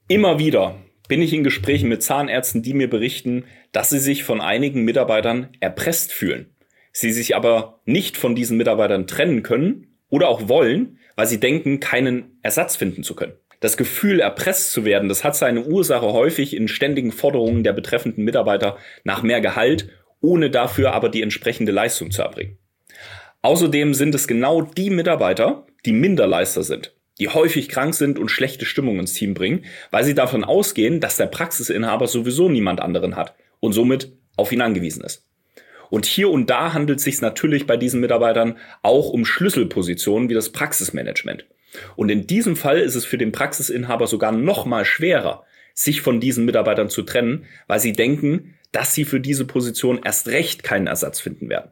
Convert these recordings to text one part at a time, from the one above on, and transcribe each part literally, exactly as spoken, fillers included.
Immer wieder bin ich in Gesprächen mit Zahnärzten, die mir berichten, dass sie sich von einigen Mitarbeitern erpresst fühlen. Sie sich aber nicht von diesen Mitarbeitern trennen können oder auch wollen, weil sie denken, keinen Ersatz finden zu können. Das Gefühl, erpresst zu werden, das hat seine Ursache häufig in ständigen Forderungen der betreffenden Mitarbeiter nach mehr Gehalt, ohne dafür aber die entsprechende Leistung zu erbringen. Außerdem sind es genau die Mitarbeiter, die Minderleister sind, die häufig krank sind und schlechte Stimmung ins Team bringen, weil sie davon ausgehen, dass der Praxisinhaber sowieso niemand anderen hat und somit auf ihn angewiesen ist. Und hier und da handelt es sich natürlich bei diesen Mitarbeitern auch um Schlüsselpositionen wie das Praxismanagement. Und in diesem Fall ist es für den Praxisinhaber sogar noch mal schwerer, sich von diesen Mitarbeitern zu trennen, weil sie denken, dass sie für diese Position erst recht keinen Ersatz finden werden.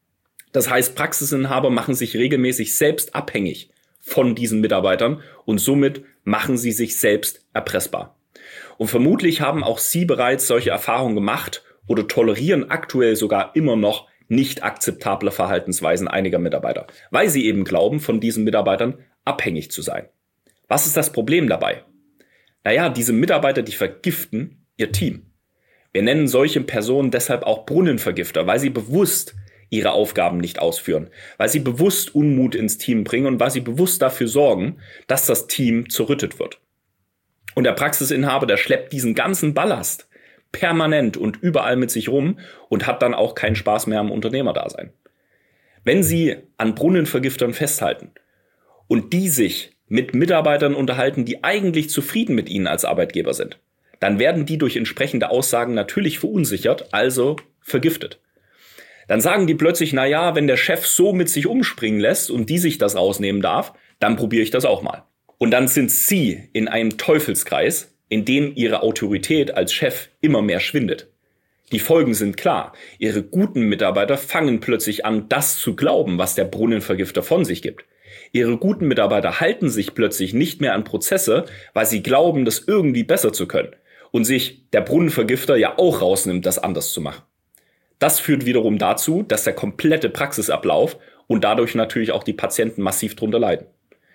Das heißt, Praxisinhaber machen sich regelmäßig selbst abhängig von diesen Mitarbeitern und somit machen sie sich selbst erpressbar. Und vermutlich haben auch Sie bereits solche Erfahrungen gemacht oder tolerieren aktuell sogar immer noch nicht akzeptable Verhaltensweisen einiger Mitarbeiter, weil sie eben glauben, von diesen Mitarbeitern abhängig zu sein. Was ist das Problem dabei? Naja, diese Mitarbeiter, die vergiften ihr Team. Wir nennen solche Personen deshalb auch Brunnenvergifter, weil sie bewusst ihre Aufgaben nicht ausführen, weil sie bewusst Unmut ins Team bringen und weil sie bewusst dafür sorgen, dass das Team zerrüttet wird. Und der Praxisinhaber, der schleppt diesen ganzen Ballast permanent und überall mit sich rum und hat dann auch keinen Spaß mehr am Unternehmerdasein. Wenn Sie an Brunnenvergiftern festhalten und die sich mit Mitarbeitern unterhalten, die eigentlich zufrieden mit Ihnen als Arbeitgeber sind, dann werden die durch entsprechende Aussagen natürlich verunsichert, also vergiftet. Dann sagen die plötzlich, na ja, wenn der Chef so mit sich umspringen lässt und die sich das rausnehmen darf, dann probiere ich das auch mal. Und dann sind Sie in einem Teufelskreis, in dem Ihre Autorität als Chef immer mehr schwindet. Die Folgen sind klar. Ihre guten Mitarbeiter fangen plötzlich an, das zu glauben, was der Brunnenvergifter von sich gibt. Ihre guten Mitarbeiter halten sich plötzlich nicht mehr an Prozesse, weil sie glauben, das irgendwie besser zu können. Und sich der Brunnenvergifter ja auch rausnimmt, das anders zu machen. Das führt wiederum dazu, dass der komplette Praxisablauf und dadurch natürlich auch die Patienten massiv drunter leiden.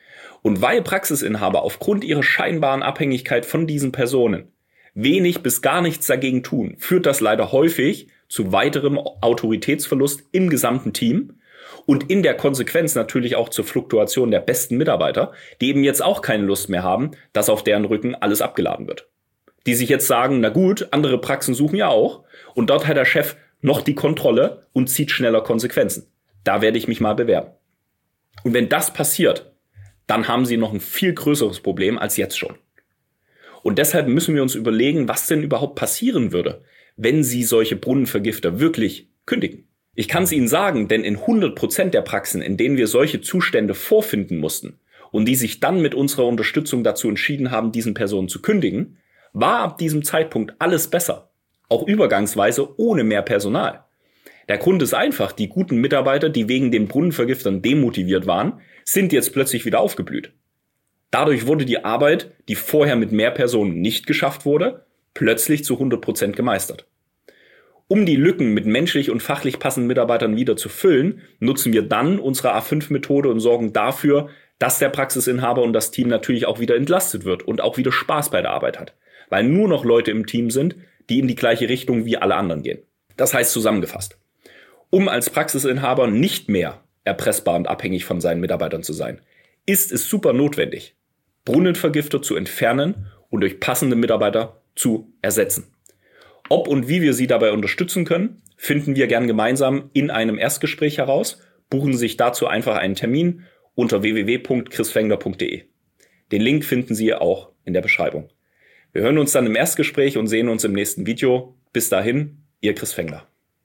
Und weil Praxisinhaber aufgrund ihrer scheinbaren Abhängigkeit von diesen Personen wenig bis gar nichts dagegen tun, führt das leider häufig zu weiterem Autoritätsverlust im gesamten Team und in der Konsequenz natürlich auch zur Fluktuation der besten Mitarbeiter, die eben jetzt auch keine Lust mehr haben, dass auf deren Rücken alles abgeladen wird. Die sich jetzt sagen, na gut, andere Praxen suchen ja auch und dort hat der Chef noch die Kontrolle und zieht schneller Konsequenzen. Da werde ich mich mal bewerben. Und wenn das passiert, dann haben Sie noch ein viel größeres Problem als jetzt schon. Und deshalb müssen wir uns überlegen, was denn überhaupt passieren würde, wenn Sie solche Brunnenvergifter wirklich kündigen. Ich kann es Ihnen sagen, denn in hundert Prozent der Praxen, in denen wir solche Zustände vorfinden mussten und die sich dann mit unserer Unterstützung dazu entschieden haben, diesen Personen zu kündigen, war ab diesem Zeitpunkt alles besser. Auch übergangsweise ohne mehr Personal. Der Grund ist einfach, die guten Mitarbeiter, die wegen den Brunnenvergiftern demotiviert waren, sind jetzt plötzlich wieder aufgeblüht. Dadurch wurde die Arbeit, die vorher mit mehr Personen nicht geschafft wurde, plötzlich zu hundert Prozent gemeistert. Um die Lücken mit menschlich und fachlich passenden Mitarbeitern wieder zu füllen, nutzen wir dann unsere A fünf Methode und sorgen dafür, dass der Praxisinhaber und das Team natürlich auch wieder entlastet wird und auch wieder Spaß bei der Arbeit hat. Weil nur noch Leute im Team sind, die in die gleiche Richtung wie alle anderen gehen. Das heißt zusammengefasst, um als Praxisinhaber nicht mehr erpressbar und abhängig von seinen Mitarbeitern zu sein, ist es super notwendig, Brunnenvergifter zu entfernen und durch passende Mitarbeiter zu ersetzen. Ob und wie wir Sie dabei unterstützen können, finden wir gern gemeinsam in einem Erstgespräch heraus. Buchen Sie sich dazu einfach einen Termin unter w w w punkt chris fengler punkt de. Den Link finden Sie auch in der Beschreibung. Wir hören uns dann im Erstgespräch und sehen uns im nächsten Video. Bis dahin, Ihr Chris Fengler.